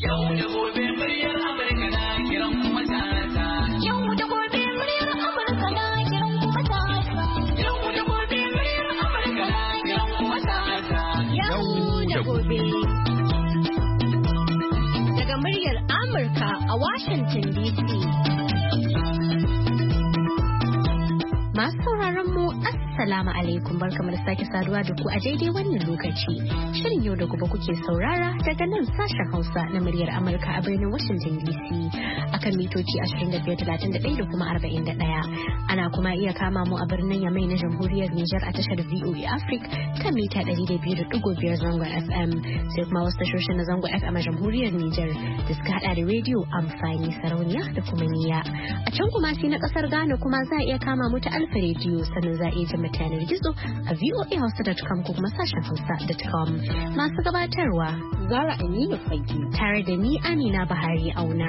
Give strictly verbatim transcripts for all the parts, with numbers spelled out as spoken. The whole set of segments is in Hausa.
Yau da gobe muryar Amurka na kiran kuma tata. Yau da gobe muryar Amurka na kiran kuma tata. Yau da gobe muryar Amurka na kiran kuma tata. Yau da gobe. Daga muryar Amurka a Washington D C. Masu sauraron mu Assalamu alaikum, barkamu da sake saduwa da ku a daidai wannan lokaci. Shirin yau da gobe kuke saurara daga nan sashen Hausa na muryar Amurka a birnin Washington D C akan mitoci ashirin da biyar talatin da ɗaya da kuma arba'in da ɗaya. Ana kuma iya kama mu a birnin Yamai na Jamhuriyar Nijar a tashar V O A Africa kan mita ɗari da biyu da ɗigo biyar zangon F M, sai kuma wasu tashoshin na zangon F M a Jamhuriyar Nijar da suka hada da rediyo amfani, sarauniya da kuma niyya. A can kuma sai na kasar Ghana kuma za a iya kama mu ta Alfa rediyo, sannan za a iya jima yanar gizo a voa hausa dot com ko kuma sashen hausa dot com. Masu gabatarwa Zara Aminu Fagi tare da ni Amina Bahari Auna.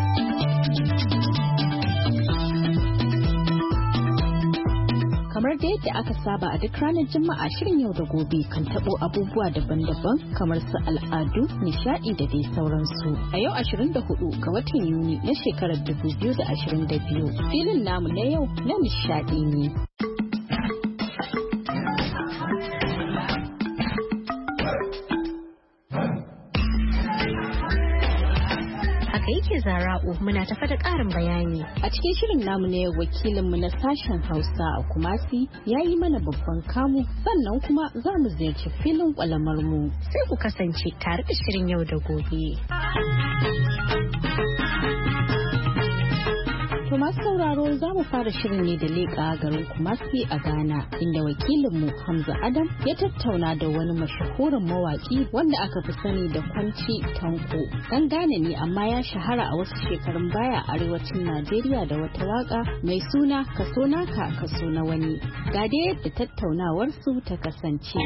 Kamar da yadda aka saba a duk ranar Juma'a, shirin yau da gobe kan tabo abubuwa daban-daban kamar su al'adu, nishadi da dai sauransu. A yau ashirin da hudu ga watan Yuni na shekarar dubu biyu da ashirin da biyu, filin namu na yau na nishadi ne. Yake Zara'u muna tafa da ƙarin bayani. A cikin shirin namu ne wakilinmu na sashen Hausa a Kumasi ya yi mana babban kamu, sannan kuma za mu ziyarci filin ƙwalamar mu. Sai ku kasance tare da shirin yau da gobe. To masu sauraro, za mu fara shirin ne da leƙa garin Kumasi a Ghana, inda wakilinmu Hamza Adam ya tattauna da wani mashahurin mawaƙi wanda aka fi sani da Kwanci Tanko. Dan Ghana ne amma ya shahara a wasu shekarun baya a arewacin Najeriya da wata waƙa mai suna Kaso Naka Kaso na Wani. Ga dai yadda tattaunawar su ta kasance.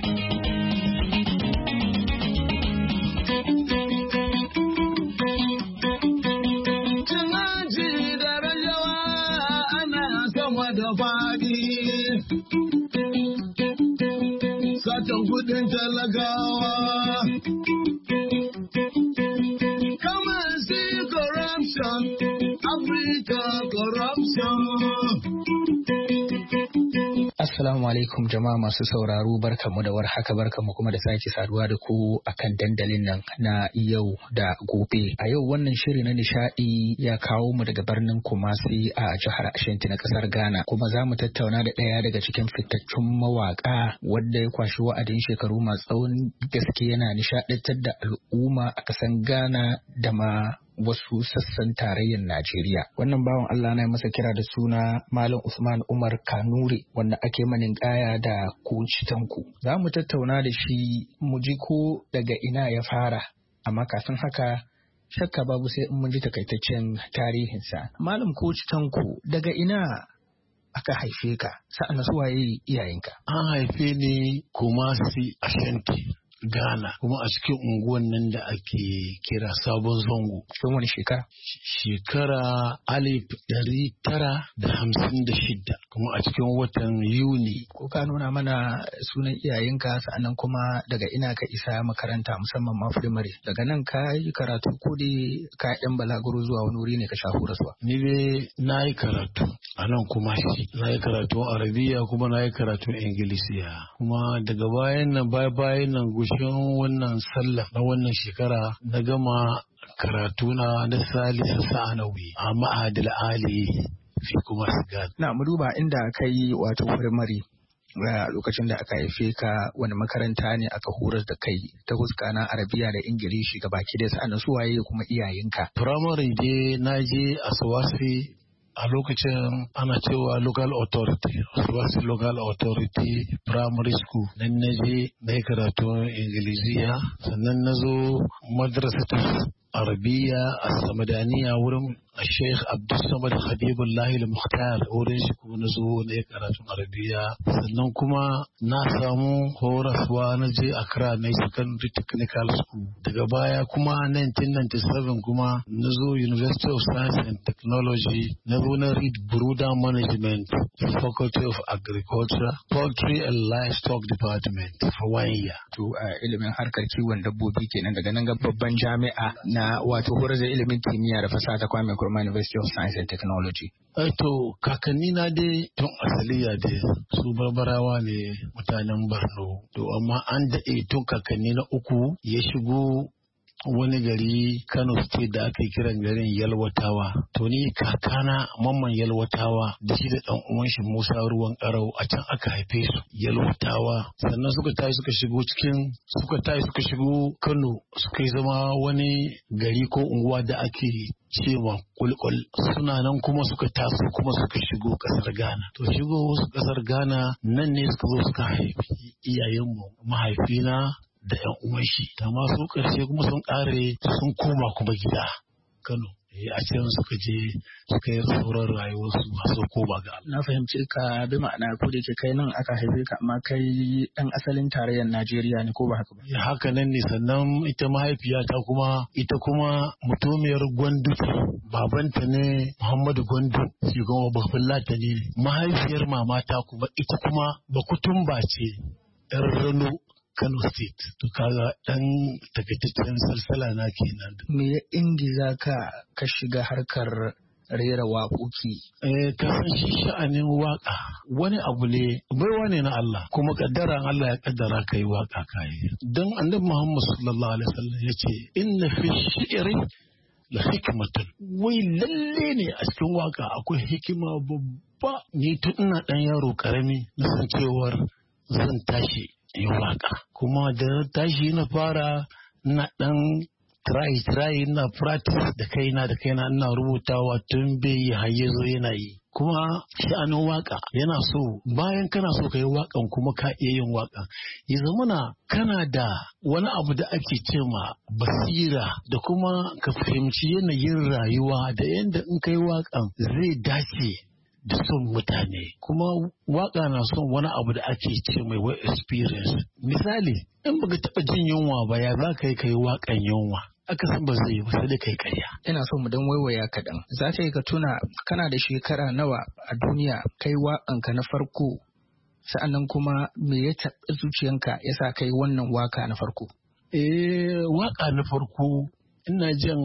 Satan kudin talagawa. Come and see corruption, Africa corruption. Assalamu alaikum jama'a masu sauraro, barkamu da warhaka, barkamu kuma da sake saduwa da ku akan dandalin nan na yau da gobe. A yau wannan shiri na nishadi ya kawo mu daga birnin Kumasi a jihar Ashanti na kasar Ghana, kuma za mu tattauna da ɗaya daga cikin fitattun mawaka wanda ya kwashi wa'adin shekaru masu tsawon gaske yana nishadantar da al'umma a kasan Ghana da ma wasu sassan tarayyar Najeriya. Wannan bawan Allah na masa kira da suna Malam Usman Umar Kanuri, wanda ake manin kaya da Koci Tanko. Za mu tattauna da shi mu ji ko daga ina ya fara, amma kafin haka shakka babu sai in mun ji takaitaccen tarihinsa. Malam Koci Tanko, daga ina aka haife ka, sa'an su waye iyayenka? An haife ni Kumasi Ashanti, Ghana, kuma a cikin unguwan nan da ake kira Sabon Zango. Cikin wani shekara? Shekara alif dari tara da hamsin da shida, kuma a cikin watan Yuni. Ko ka nuna mana sunan iyayenka, sa'annan kuma daga ina ka isa makaranta musamman ma firimare. Daga nan ka yi karatu ko dai ka ɗan balaguro zuwa wani wuri ne ka sha horaswa? Ni dai na yi karatu a nan kuma shi. Na yi karatun Arabiya kuma na yi karatun Ingilisiya. Kuma daga bayan nan bayan nan gushin wannan sallah na wannan shekara na gama karatuna na salisa sa'anawi a ma'adil ali fi kuma sigar. Na mu duba inda aka yi wato firimare a lokacin da aka haife ka, wani makaranta ne aka horar da kai ta huska na Arabiya da Ingilishi ga baki da sa'an su waye kuma iyayenka? Firamare dai na je a Swasi a lokacin ana cewa local authority, Swasi local authority primary school. Nan na je na yi karatun Ingiliziya, sannan na zo madrasatul Arabiya a Samadaniya wurin Sheikh Abdulsamad Habibullah al-Mukhtar wurin shi kuma na zo na yi karatun Arabiya sannan kuma na samu horaswa na je Accra na secondary technical school daga baya kuma nineteen ninety-seven kuma na zo University of Science and Technology na zo na read Broader Management Faculty of Agriculture Poultry and Livestock Department for one year. To a ilimin harkar kiwon dabbobi kenan daga nan ga babban jami'a na wato horar da ilimin kimiyya da fasaha ta Kwame Nkrumah University of Science and Technology. To kakanni na dai tun asaliya dai su barbarawa ne mutanen Borno. To amma an daɗe tun kakanni na uku ya shigo wani gari Kano State da aka kiran garin Yalwatawa. To ni kakana mamman Yalwatawa da shi da ɗan uwan shi Musa Ruwan Ƙarau a can aka haife su Yalwatawa. Sannan suka tashi suka shigo cikin suka tashi suka shigo Kano suka yi zama wani gari ko unguwa da ake cewa kulkul suna nan kuma suka taso kuma suka shigo kasar Ghana. To shigo wasu kasar Ghana nan ne suka zo suka haifi iyayenmu mahaifina da ƴan uwan shi. Amma su ƙarshe kuma sun ƙare sun koma kuma gida Kano. A can suka je suka yi sauran rayuwarsu masu koma ga Allah. Na fahimci ka bi ma'ana ko da ke kai nan aka haife ka amma kai ɗan asalin tarayyar Najeriya ne ko ba haka ba? Haka nan ne sannan ita mahaifiyata kuma ita kuma mutumiyar Gwandu babanta ne Muhammadu Gwandu shi kuma Bafulata ne. Mahaifiyar mamata kuma ita kuma Bakutumba ce ‘yar Rano Kano State. To kaga dan takaitaccen salsala na kenan. Me ya ingiza ka ka shiga harkar rera waƙoƙi? Eh ka san shi sha'anin waƙa wani abu ne baiwa ne na Allah kuma kaddara Allah ya kaddara kai waƙa kai. Dan Annabi Muhammad sallallahu alaihi wasallam yace inna fi shi'ri la hikmatan. Wai lalle ne a cikin waƙa akwai hikima babba. Ni tun ina dan yaro karami na san cewar zan tashi yin waka kuma da tashi na fara na dan try try na practice da kaina da kaina ina rubutawa tun bai haye zo yana yi kuma sha'anin waka yana so bayan kana so ka yi wakan kuma ka iya yin waka ya zamana kana da wani abu da ake cema basira da kuma ka fahimci yanayin rayuwa da yadda in kai wakan zai dace da son mutane kuma waka na son wani abu da ake ce mai wa experience. Misali in baka taɓa jin yunwa ba ya za ka yi kai wakan yunwa aka san ba zai yi ba sai da kai karya. Ina so mu dan waiwaya kaɗan. Za ta yi ka tuna kana da shekara nawa a duniya kai waƙanka na farko sa'annan kuma me ya taɓa zuciyanka ya sa kai wannan waka na farko? Eh waka na farko ina jin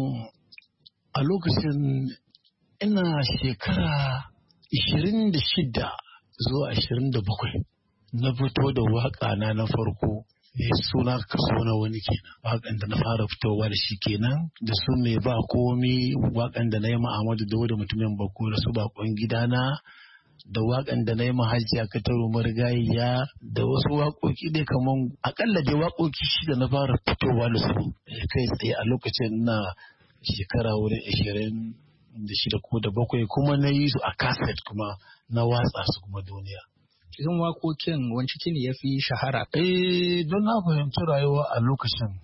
a lokacin ina shekara ishirin da shida zuwa ashirin da bakwai na fito da waƙa na na farko ya suna kaso na wani kenan waƙan da na fara fitowa da shi kenan da su ne ba komi waƙan da na yi ma'amadu da wadda mutumin bako da su bakon gidana da waƙan da na yi mahaji a kataro marigayiya da wasu waƙoƙi dai kaman akalla dai waƙoƙi shida na fara fitowa da su kai tsaye a lokacin na shekara wurin ashirin da shida ko da bakwai kuma na yi su a kaset kuma na watsa su kuma duniya. Cikin waƙoƙin wani ciki ne ya fi shahara? Eh don na fahimci rayuwa a lokacin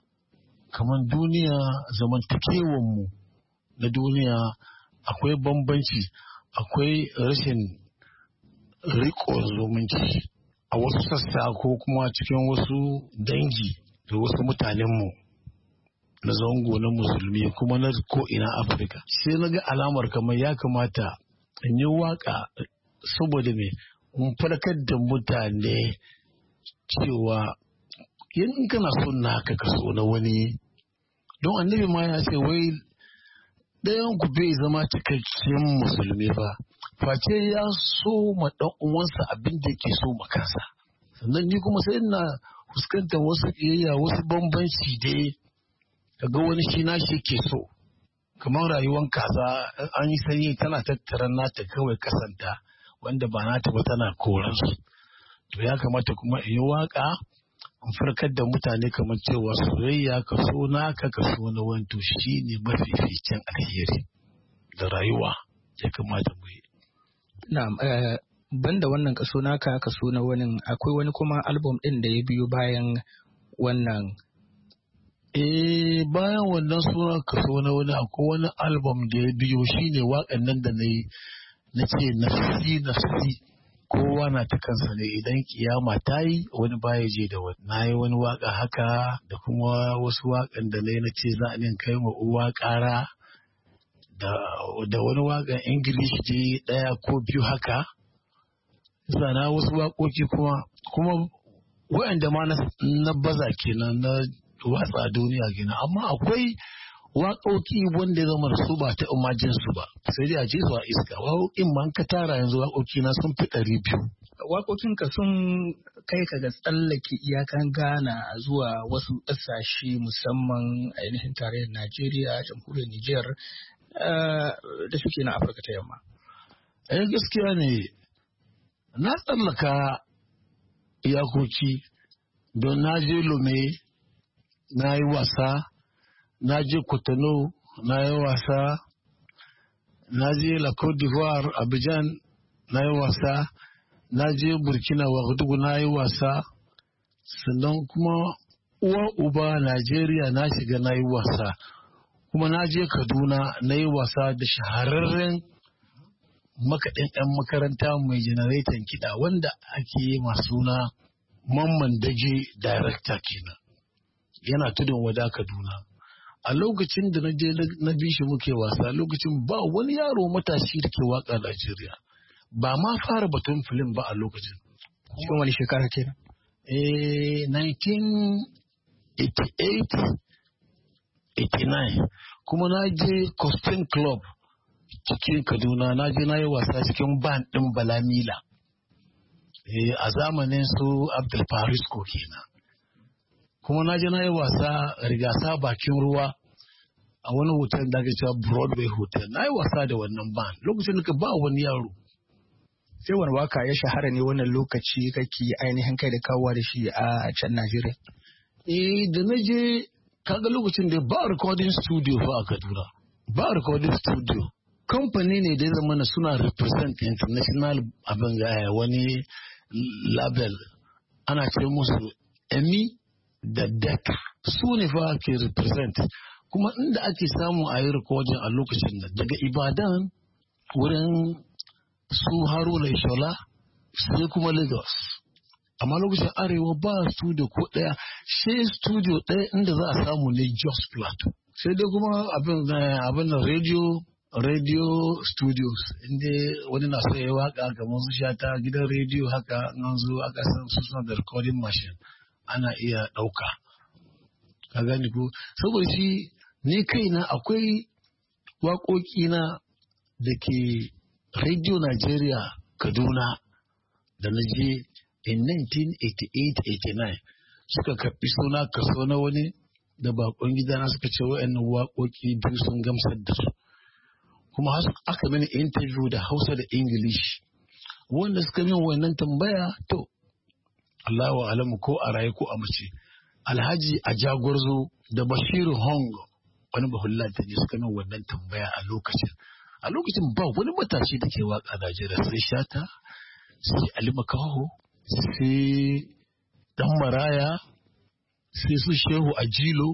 kamar duniya zamantakewanmu na duniya akwai bambanci akwai rashin riko zumunci a wasu sassa ko kuma cikin wasu dangi da wasu mutanenmu na zango na musulmi kuma na ko'ina Afirka. Sai na ga alamar kamar ya kamata in yi waka saboda me in farkar da mutane cewa in kana son naka ka so na wani don annabi ma ya ce wai ɗayan ku bai zama cikakken musulmi ba face ya so ma ɗan uwansa abin da yake so ma kansa. Sannan ni kuma sai ina fuskantar wasu ƙiyayya wasu bambanci dai kaga wani shi na shi ke so kamar rayuwar kaza an yi sanyi tana tattara nata kawai kasanta wanda ba nata ba tana koransu to ya kamata kuma in yi waka in farkar da mutane kamar cewa soyayya ka so naka ka so na wani to shi ne mafificin alheri da rayuwa ya kamata mu yi. Na'am, banda wannan kaso naka kaso na wani akwai wani kuma album din da ya biyo bayan wannan. Eh bayan wannan suna kaso na wani akwai wani album da ya biyo shine waƙan nan da na yi na ce nafsi nafsi kowa na ta kansa ne idan kiyama ta yi wani baya je da wani. Na yi wani waƙa haka da kuma wasu waƙan da na yi na ce za a kai ma uwa ƙara da wani waƙan English je ɗaya ko biyu haka. Zana wasu waƙoƙi kuma kuma waɗanda ma na baza kenan na watsa duniya kenan amma akwai waƙoƙi wanda ya zama su ba ta imajin su ba sai dai a ji su a iska waƙoƙin man ka tara yanzu waƙoƙi na sun fi ɗari biyu. Waƙoƙin ka sun kai ka ga tsallake iyakan Ghana zuwa wasu ƙasashe musamman ainihin tarayyar Najeriya, jamhuriyar Nijar da suke na Afirka ta yamma. Eh gaskiya ne na tsallaka iyakoki don na je Lome na yi wasa, na je Cotonou na yi wasa, na je La Côte d'Ivoire Abidjan na yi wasa, na je Burkina Wagadugu na yi wasa, sannan kuma uwa uba Najeriya na shiga na yi wasa, kuma na je Kaduna na yi wasa da shahararren makaɗin 'yan makaranta mai janareton kiɗa wanda ake yi masu na Mamman Dage director kenan. Yana tudun wada Kaduna. A lokacin da na je na bi shi muke wasa lokacin ba wani yaro matashi da ke waka Najeriya. Ba ma fara batun film ba a lokacin. Cikin wani shekara kenan? Eh nineteen eighty-eight eighty-nine. Kuma na je Costin Club cikin Kaduna na je na yi wasa cikin band ɗin Balamila. Eh a zamanin su Abdul Farisko kenan. Kuma na je na yi wasa rigasa bakin ruwa a wani hotel da ake cewa Broadway Hotel. Na yi wasa da wannan band lokacin da ba wani yaro. Sai wani waka ya shahara ne wannan lokaci kake ainihin kai da kawowa da shi a can Najeriya? Eh da na je kaga lokacin da ba recording studio fa a Kaduna. Ba recording studio. Kamfani ne da ya zama suna represent international abin ga wani label ana ce musu Emmy da Decca su ne fa ke represent kuma inda ake samu a yi recording a lokacin nan daga Ibadan wurin su Haruna Ishola sai kuma Lagos amma lokacin arewa ba studio ko daya sai studio daya inda za a samu ne Jos Plateau sai dai kuma abin abin radio radio studios inda wani na so ya waka kamar su Shata gidan radio haka nan zo aka san su suna da recording machine ana iya ɗauka. Ka gani ko? Saboda shi ni kaina akwai waƙoƙina da ke Radio Nigeria Kaduna da na je in nineteen eighty-eight eighty-nine suka karɓi suna kaso na wani da bakon gidana suka ce wa'annan waƙoƙi biyu sun gamsar da su. Kuma aka mini interview da Hausa da English. Wanda suka min wannan tambaya to Allahu alamu ko a raye ko a mace. Alhaji a Jagorzo da Bashiru Hong wani bahullata ne suka min wannan tambaya a lokacin. A lokacin ba wani matashi da ke waka Najeriya sai Shata, sai Ali Makaho, sai Dan Maraya, sai su Shehu Ajilo,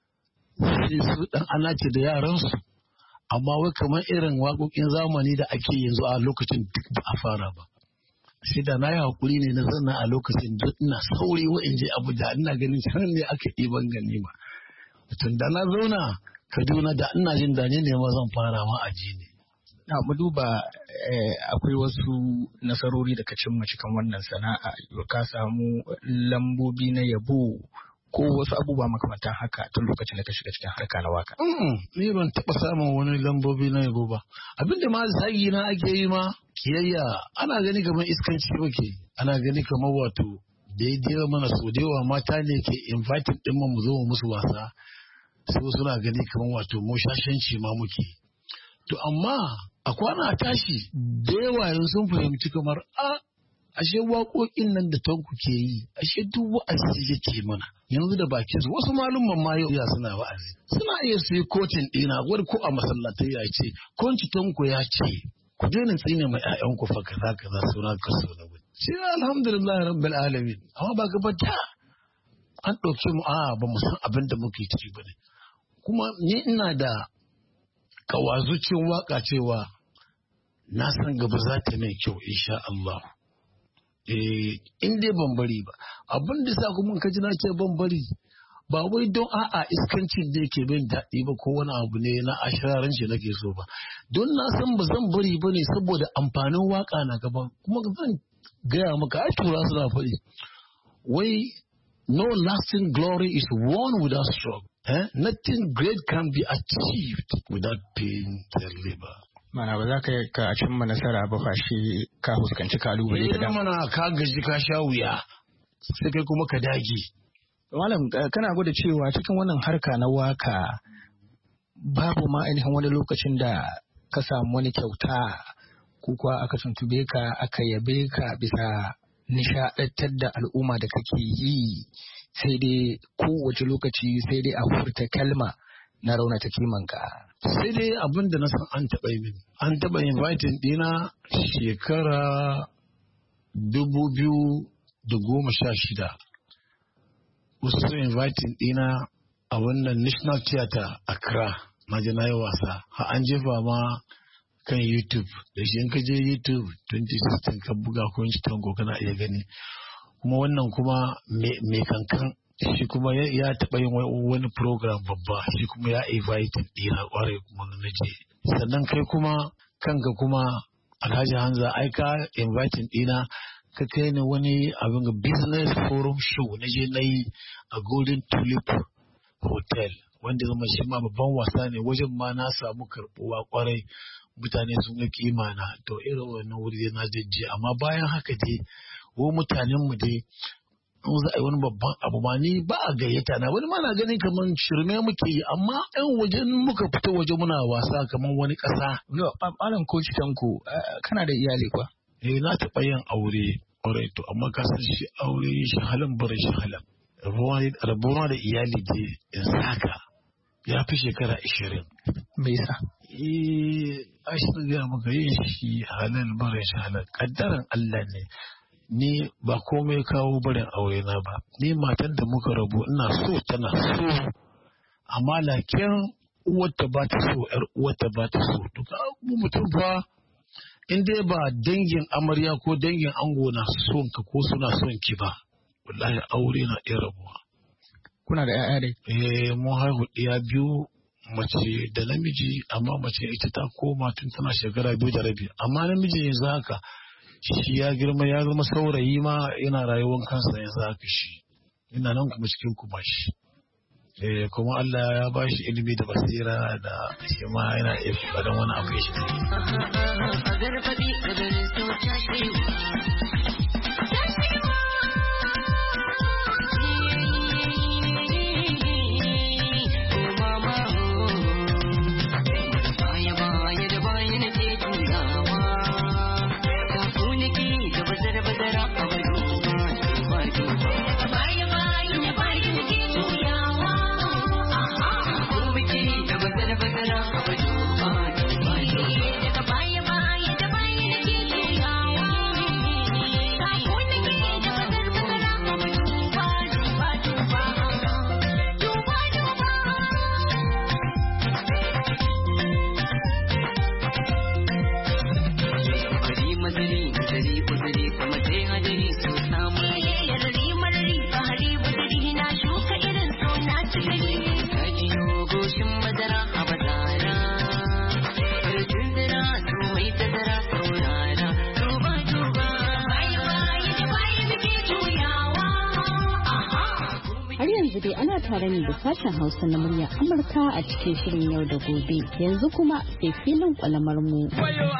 sai su Dan Anace da yaransu. Amma wai kamar irin waƙoƙin zamani da ake yanzu a lokacin duk ba a fara ba. Sai da na yi haƙuri ne na zanna a lokacin duk ina sauri wa'in je Abuja ina ganin can ne aka ɗiban ganima. Tun da na zauna Kaduna da ina jin da ne ma zan fara ma aji ne. Na mu duba akwai wasu nasarori da ka cimma cikin wannan sana'a ka samu lambobi na yabo ko wasu abubuwa makamantan haka tun lokacin da ka shiga cikin harka na waka. Ni ban taɓa samun wani lambobi na yabo ba. Abinda ma zagi na ake yi ma kiyayya ana gani kamar iskanci muke ana gani kamar wato daidai mana so da yawa mata ne ke invited ɗin mu zo mu musu wasa. Sai suna gani kamar wato mu shashanci ma muke. To amma a kwana tashi da yawa yanzu sun fahimci kamar a ashe waƙoƙin nan da tanku ke yi ashe duk wa'azi yake mana yanzu da bakin su wasu malumman ma yau ya suna wa'azi suna iya su yi kotun ɗina wani ko a masallatai ya ce konci tanku ya ce ku daina tsine mai ƴaƴan ku fa kaza kaza suna kaso na gudu sai alhamdulillah rabbil alamin amma ba ga bata an ɗauke mu a ba mu san abin da muke ciki ba ne. Kuma ni ina da kawazucin waka cewa na san gaba za ta mai kyau insha Allah. Eh, in dai ban bari ba. Abin da sa kuma ka ji na ce ban bari ba wai don a'a iskancin da yake bin daɗi ba ko wani abu ne na ashiraranci nake so ba. Don na san ba zan bari ba ne saboda amfanin waka na gaba. Kuma zan gaya maka ai tura suna faɗi. Wai no lasting glory is won without struggle. Eh? Nothing great can be achieved without pain and labor. Mana ba za ka yi ka cimma nasara ba fa shi ka fuskanci kalubale da dama. Mana ka gaji ka sha wuya sai kai kuma ka dage. Malam kana gwada cewa cikin wannan harka na waka babu ma ainihin wani lokacin da ka samu wani kyauta ko kuwa aka tuntube ka aka yabe ka bisa nishaɗantar da al'umma da kake yi, sai dai kowace lokaci sai dai a furta kalma na raunata kimanka. Sai dai abin da na san an taɓa yi mini. An taɓa inviting ɗina shekara dubu biyu da goma sha shida. Wasu sun inviting ɗina a wannan National Theatre Accra. Na je na yi wasa. Ha an jefa ma kan YouTube. Da shi in ka je YouTube twenty sixteen ka buga ko in tango kana iya gani. Kuma wannan kuma mai kankan shi kuma ya taɓa yin wani program babba shi kuma ya invite ɗina ƙwarai kuma na je. Sannan kai kuma kanka kuma Alhaji Hanza ai ka invite ɗina ka kai ni wani abin ga business forum show na je na yi a Golden Tulip Hotel wanda zama shi ma babban wasa ne wajen ma na samu karɓuwa ƙwarai mutane sun ga kima na to irin wannan wuri na jajje amma bayan haka dai wo mutanen mu dai in za a yi wani babban abu ma ni ba a gayyata na wani ma na ganin kamar shirme muke yi amma ɗan wajen muka fito waje muna wasa kamar wani ƙasa. Yo, malam coach Tanko kana da iyali kuwa? Eh na taɓa yin aure ƙwarai to amma ka san shi aure shi halin barin shi halin. Rabuwa da iyali dai in saka ya fi shekara ashirin. Me yasa? Eh ashirin ga maka yin shi halin barin shi halin. Kaddaran Allah ne. Ni ba komai kawo barin aure na ba. Ni matan da muka rabu ina so tana so amma lakin uwarta ba ta so yar uwarta ba ta so. To ka mutum fa in dai ba dangin amarya ko dangin ango na son ka ko suna son ki ba wallahi aure na iya rabuwa. Kuna da ƴaƴa dai? Eh mun haihu ɗiya biyu mace da namiji amma mace ita ta koma tun tana shekara biyu da rabi amma namiji yanzu haka shi ya girma ya zama saurayi ma yana rayuwar kansa yanzu haka shi ina nan kuma cikin kuma shi. Eh kuma Allah ya ba shi ilimi da basira da shi ma yana iya faɗan wani abu ya shi. tare ne da sashen Hausa na murya Amurka a cikin shirin yau da gobe. Yanzu kuma sai filin kwalamar mu.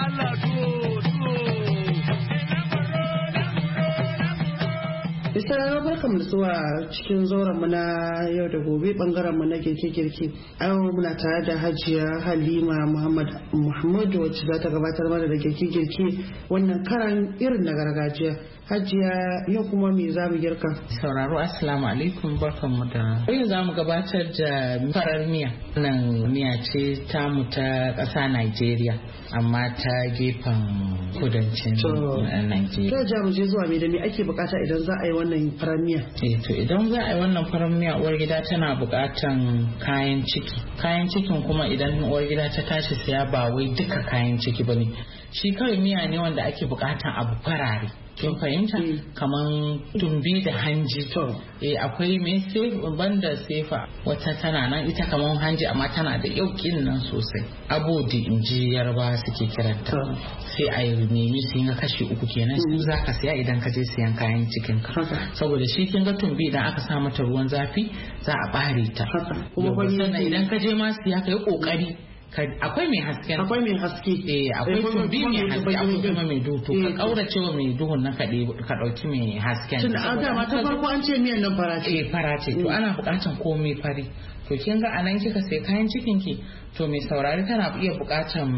Bisara barkan da zuwa cikin zauren mu na yau da gobe bangaren mu na girke-girke. Yau muna tare da Hajiya Halima Muhammad Muhammad wacce za ta gabatar mana da girke-girke wannan karan irin na gargajiya. Hajiya yau kuma me za mu girka? Sauraro assalamu alaikum barkanmu da. Yau za mu gabatar da farar miya. Wannan miya ce tamu ta ƙasa Najeriya amma ta gefen kudancin Najeriya. To ja mu je zuwa me da me ake bukata idan za a yi wannan wannan farar miya? Eh to idan za a yi wannan farar miya uwar gida tana buƙatan kayan ciki. Kayan cikin kuma idan uwar gida ta tashi siya ba wai duka kayan ciki bane. Shi kawai miya ne wanda ake buƙatan abu farare. Kin fahimta? Kaman tumbi da hanji. Eh akwai me sefa banda sefa wata tana nan ita kaman hanji amma tana da yaukin nan sosai. Abodi inji Yarbawa suke kiranta. Sai a yi nemi su yi kashi uku kenan su za ka siya idan ka je siyan kayan cikin ka. Saboda shi kin ga tumbi idan aka sa mata ruwan zafi za a bare ta. Kuma sannan idan ka je ma siya ka yi kokari akwai mai haske akwai mai haske eh akwai tumbi mai haske akwai kuma mai duhu to ka kaurace wa mai duhun nan ka ka dauki mai hasken tunda an ga ta farko an ce miyan nan fara ce eh fara ce to ana bukatan komai fari to kin ga anan kika sai kayan cikin ki to mai saurari tana iya bukatan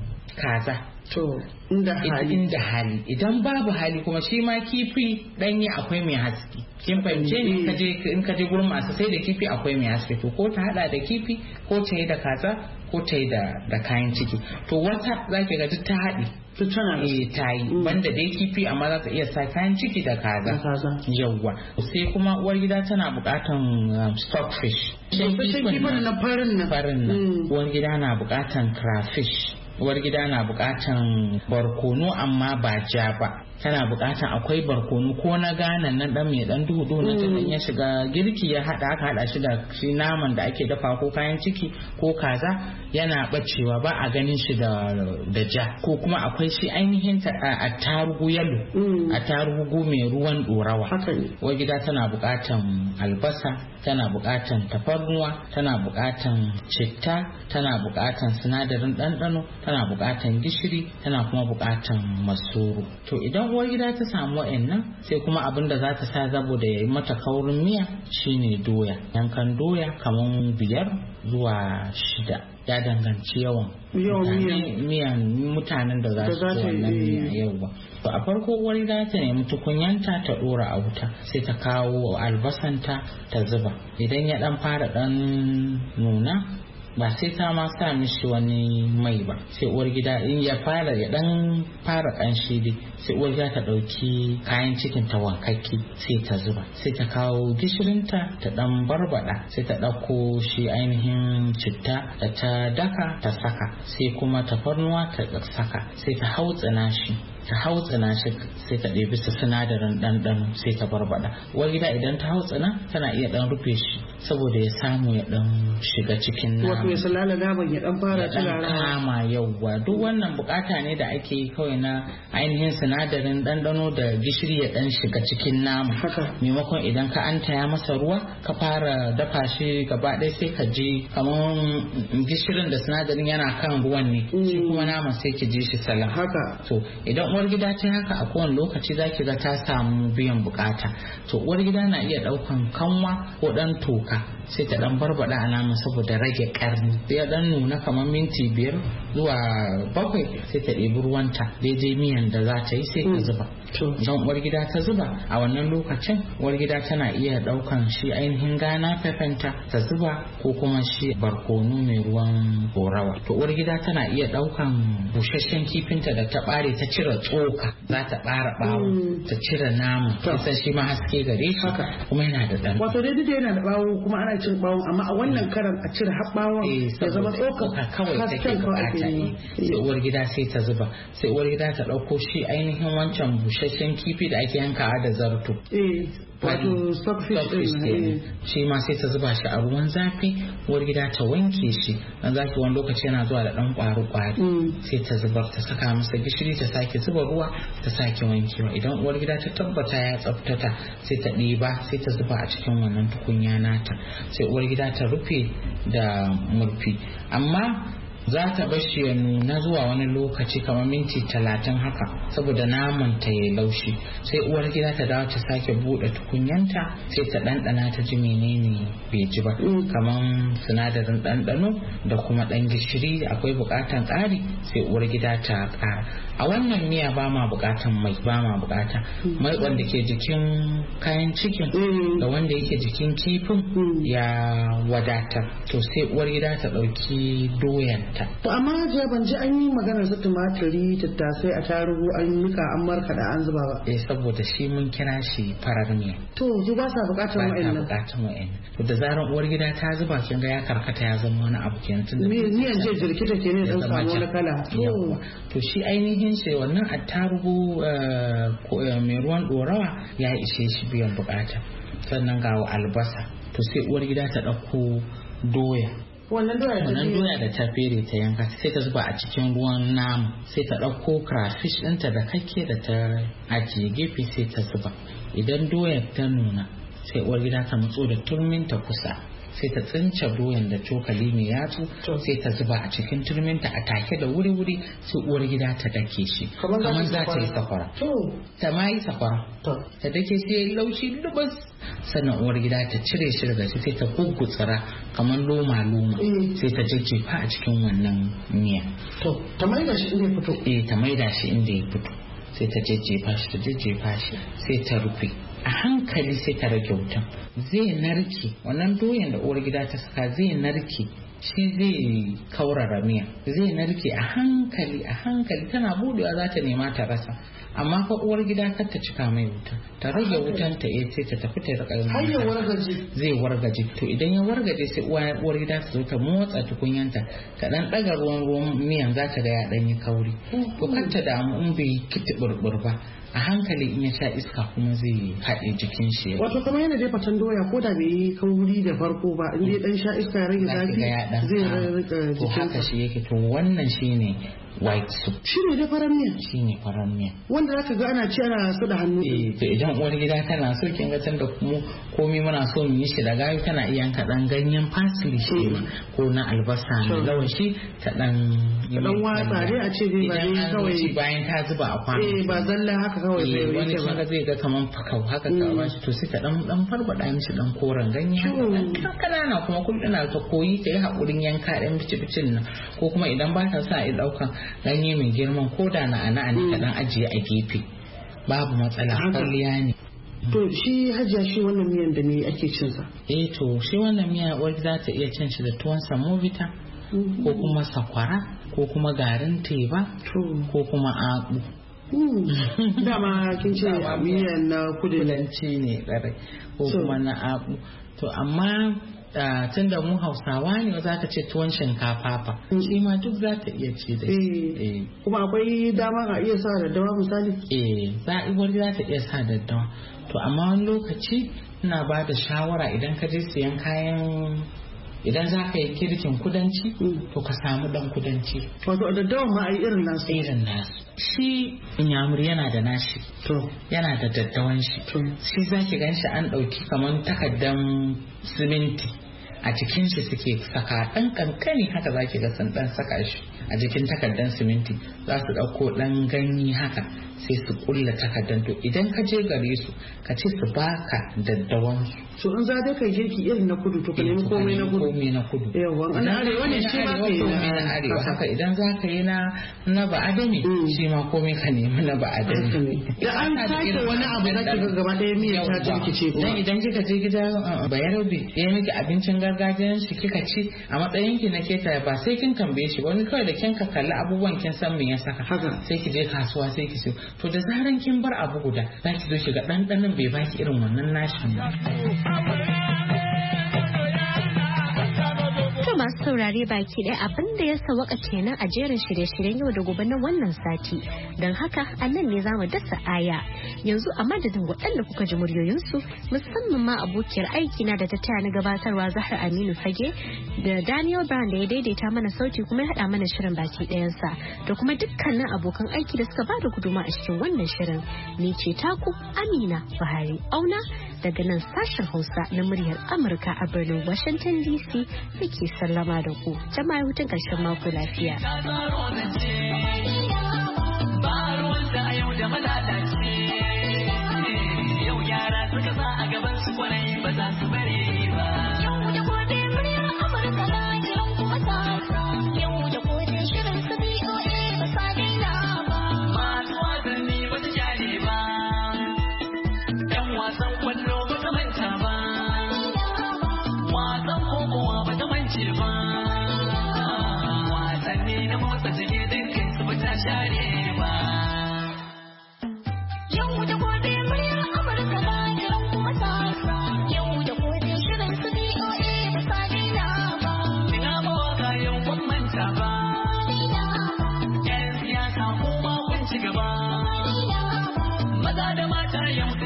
kaza to inda hali inda hali idan babu hali kuma shi ma kifi danye akwai mai haske kin fahimce ni kaje in kaje gurin masu sai da kifi akwai mai haske to ko ta hada da kifi ko ta yi da kaza ko ta yi da kayan ciki to wata zaki ga duk ta haɗi to tana eh ta yi banda dai kifi amma za ta iya sa kayan ciki da kaza yawwa sai kuma uwar gida tana buƙatan stockfish kifin na farin nan farin nan uwar gida na buƙatan crayfish uwar gida na buƙatan barkono amma ba ja ba tana buƙatan akwai barkono ko na ganan nan dan mai dan duhu duhu na dan ya shiga girki ya hada aka hada shi da shi naman da ake dafa ko kayan ciki ko kaza yana bacewa ba a ganin shi da da ja ko kuma akwai shi ainihin a tarugu yalo a tarugu mai ruwan dorawa uwar gida tana buƙatan albasa tana buƙatan tafarnuwa tana buƙatan citta tana buƙatan sinadarin ɗanɗano tana buƙatan gishiri tana kuma buƙatan masoro to idan uwar gida ta samu wa'annan sai kuma abin da za ta sa saboda ya yi mata kaurin miya shine doya yankan doya kamar biyar zuwa shida ya danganci yawan miyan mutanen da za su ci wannan miya yau ba to a farko uwar gida ta nemi tukunyanta ta dora a wuta sai ta kawo albasanta ta zuba idan ya dan fara dan nuna ba sai ta ma sa mishi wani mai ba sai uwar gida in ya fara ya dan fara kanshi dai sai uwar gida ta dauki kayan cikin ta wankakki sai ta zuba sai ta kawo gishirinta ta dan barbada sai ta dauko shi ainihin citta da ta daka ta saka sai kuma tafarnuwa ta saka sai ta hautsina shi ta hautsina shi sai ta ɗebi su sinadarin ɗanɗano sai ta barbada uwar gida idan ta hautsina tana iya ɗan rufe shi saboda ya samu ya ɗan shiga cikin nama wato ya salala naman ya ɗan fara turara kama yauwa duk wannan bukata ne da ake yi kawai na ainihin sinadarin ɗanɗano da gishiri ya ɗan shiga cikin nama maimakon idan ka an taya masa ruwa ka fara dafa shi gaba ɗaya sai ka ji kamar gishirin da sinadarin yana kan ruwan ne shi kuma naman sai ki ji shi salam haka to idan uwar gida ta haka a kowane lokaci zaki ga ta samu biyan bukata to uwar gida na iya daukan kanwa ko dan toka sai ta dan barbada a naman saboda rage karni sai dan nuna kamar minti biyar zuwa bakwai sai ta ɗebi ruwanta daidai miyan da za ta yi sai ta zuba don uwar gida ta zuba a wannan lokacin uwar gida tana iya daukan shi ainihin gana pepenta ta zuba ko kuma shi barkono mai ruwan gorawa to uwar gida tana iya daukan busasshen kifinta da ta bare ta cire tsoka za ta bara bawo ta cire nama kusan shi ma haske gare shi kuma yana da dan wato dai duk yana da bawo kuma ana cin bawo amma a wannan karan a cire har bawon ya zama tsoka kawai take bukata ne sai uwar gida sai ta zuba sai uwar gida ta dauko shi ainihin wancan busasshen kifi da ake yankawa da zarto wato stockfish din shi ma sai ta zuba shi a ruwan zafi uwar gida ta wanke shi dan zaki wani lokaci yana zuwa da dan kwaru kwari sai ta zubar ta saka masa gishiri ta sake zuba ruwa ta sake wankewa idan uwar gida ta tabbata ya tsaftata sai ta ɗiba sai ta zuba a cikin wannan tukunya nata sai uwar gida ta rufe da murfi amma za ta bar shi ya nuna zuwa wani lokaci kamar minti talatin haka saboda naman ta ya laushi sai uwar gida ta dawo ta sake bude tukunyanta sai ta ɗanɗana ta ji menene bai ji ba kamar sinadarin ɗanɗano da kuma ɗan gishiri akwai buƙatan ƙari sai uwar gida ta ƙara a wannan miya ba ma buƙatan mai ba ma buƙata mai wanda ke jikin kayan cikin da wanda yake jikin kifin ya wadatar to sai uwar gida ta ɗauki doyan ta. To amma jiya ban ji an yi maganar su tumaturi, tattasai, a tarugu an nika an markaɗa an zuba ba. Eh saboda shi mun kira shi farar miya. To su ba sa buƙatar wa'annan. Ba ta buƙatar wa'annan. To da zaran uwar gida ta zuba kin ga ya karkata ya zama wani abu kenan tunda miyan je jirkita ke ne dan samu wani kala. To shi ainihin shi wannan attarugu mai ruwan dorawa ya ishe shi biyan buƙata. Sannan ga albasa. To sai uwar gida ta ɗauko doya. Wannan doya da wannan doya da ta fere ta yanka sai ta zuba a cikin ruwan namu sai ta ɗauko crayfish ɗinta da kake da ta ajiye gefe sai ta zuba. Idan doyar ta nuna sai uwar gida ta matso da turminta kusa sai ta tsince doyan da cokali mai yatsu sai ta zuba a cikin turminta a take da wuri-wuri sai uwar gida ta dake shi kamar za ta yi sakwara ta ma yi sakwara ta dake sai ya yi laushi lubas sannan uwar gida ta cire shi daga shi sai ta gugutsara kamar loma-loma sai ta jajjefa a cikin wannan miya ta maida shi inda ya fito eh ta maida shi inda ya fito sai ta jajjefa shi ta jajjefa shi sai ta rufe a hankali sai ta rage wutan zai narke wannan doyan da uwar gida ta saka zai narke shi zai kaurara miya zai narke a hankali a hankali tana budewa za ta nema ta rasa amma fa uwar gida kar ta cika mai wuta ta rage wutan ta eh sai ta tafi ta rika har ya wargaje zai wargaje to idan ya wargaje sai uwar gida ta zo ta motsa tukunyanta ta dan daga ruwan ruwan miyan za ta ga ya dan yi kauri to kar ta damu in bai kiti burbur ba a hankali in ya sha iska kuma zai haɗe jikin shi wato kamar yana dai fatan doya ko da bai yi kauri da farko ba in dai dan sha iska ya rage zafi zai rika jikin to haka shi yake to wannan shine white soup shi ne da farar miya shi ne farar miya wanda zaka ga ana ci ana su da hannu eh to idan uwar gida tana so kin ga tunda kuma komai muna so mu yi shi da gayu tana iya yanka dan ganyen parsley shi ma ko na albasa mai lawashi ta dan dan watsa dai a ce dai ba dai kawai bayan ta zuba a kwano eh ba zalla haka kawai bai wani kin ga zai ga kaman fakau haka ka ba shi to sai ta dan dan farbada mishi dan koren ganye haka kanana kuma kullun na ta koyi ta yi hakurin yanka dan bici-bicin nan ko kuma idan ba ta sa a daukan ganye mai girman ko da na ana ne ka dan ajiye a gefe babu matsala kwalliya ne. To shi hajiya shi wannan miyan da ne ake cin sa? Eh to shi wannan miya wani za ta iya cin shi da tuwon samovita ko kuma sakwara ko kuma garin teba ko kuma abu. Dama kin ce miyan na kudanci ne ɗarai ko kuma na abu to amma Uh, tun da mu hausawa ne za ta ce tuwon shinkafa fa shi ma duk za ta iya ce da shi kuma akwai dama a iya sa daddawa misali eh za wani za ta iya sa daddawa to amma wani lokaci ina ba da shawara idan ka je siyan kayan idan za ka yi kirkin kudanci to ka samu dan kudanci wato daddawa ma a yi irin nasu irin nasu shi inyamur yana da nashi to yana da daddawan shi shi za ki gan shi an ɗauki kamar takaddan siminti a cikin shi suke saka ɗan kankani haka za ki ga sun ɗan saka shi a jikin takaddan siminti za su ɗauko ɗan ganye haka sai su kulla takaddan to idan ka je gare su ka ce su baka daddawan su in za kai girki irin na kudu to ka nemi komai na kudu komai na kudu yawa an arewa ne shi ma kai na arewa haka idan za ka yi na na ba adami shi ma komai ka nemi na ba adami da an sake wani abu za ki ga gaba ɗaya miyar ta jirkice kuma dan idan kika je gida bayarabe ya miki abincin gargajiyan shi kika ci a matsayin ki na keta ba sai kin tambaye shi wani kawai da kin ka kalli abubuwan kin san me ya saka sai ki je kasuwa sai ki siyo to da zaran kin bar abu guda za ki zo shiga ɗanɗanon bai baki irin wannan nashin ba. Masu saurare baki ɗaya abin da ya sawaka kenan a jerin shirye-shiryen yau da gobe na wannan sati don haka a nan ne zamu dasa aya yanzu a madadin waɗanda kuka ji muryoyinsu musamman ma abokiyar aiki na da ta taya na gabatarwa Zahra Aminu Fage da Daniel Brown da ya daidaita mana sauti kuma ya haɗa mana shirin baki ɗayansa da kuma dukkanin abokan aiki da suka bada guduma a cikin wannan shirin ni ce taku Amina Buhari Auna daga nan sashen Hausa na muryar Amurka a birnin Washington D C yake sallama da ku jama'a hutun ƙarshen mako lafiya. Yau yara suka sa a gaban su kwarai ba za su bare ba. Yau da gobe muryar Amurka na kiran kuma sa yau da gobe shirin su B O A ba sa daina ba. Masu wasanni ba su share ba. Yan wasan kwallo ba ta manta ba. Wasan kokowa ba ta mance ba. nishaɗi na motsa jiki dukkan su ba ta share ba. Yau da gobe muryar Amurka na kiran kuma tasa. Yau da gobe shirin su B O A ba sa daina ba. Ina mawaka yau kun manta ba. Yan siyasa kuma kun ci gaba. Maza da mata yau